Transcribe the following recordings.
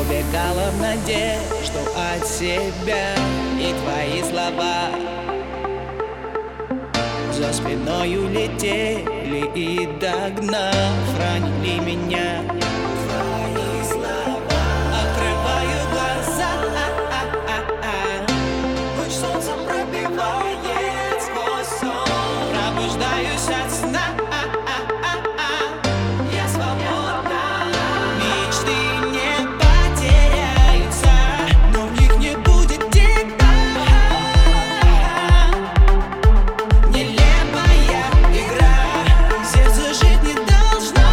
убегала в надежду от себя. И твои слова за спиною летели и, догнав, ранили меня. Твои слова. Открываю глаза, луч солнца пробивает сквозь сон. Пробуждаюсь от сна. Я свободна. Мечты не потеряются, но в них не будет тебя. Нелепая игра, сердце жить не должно.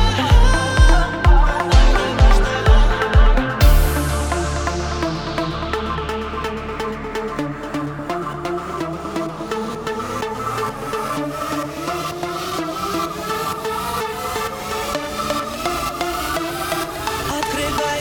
Открывай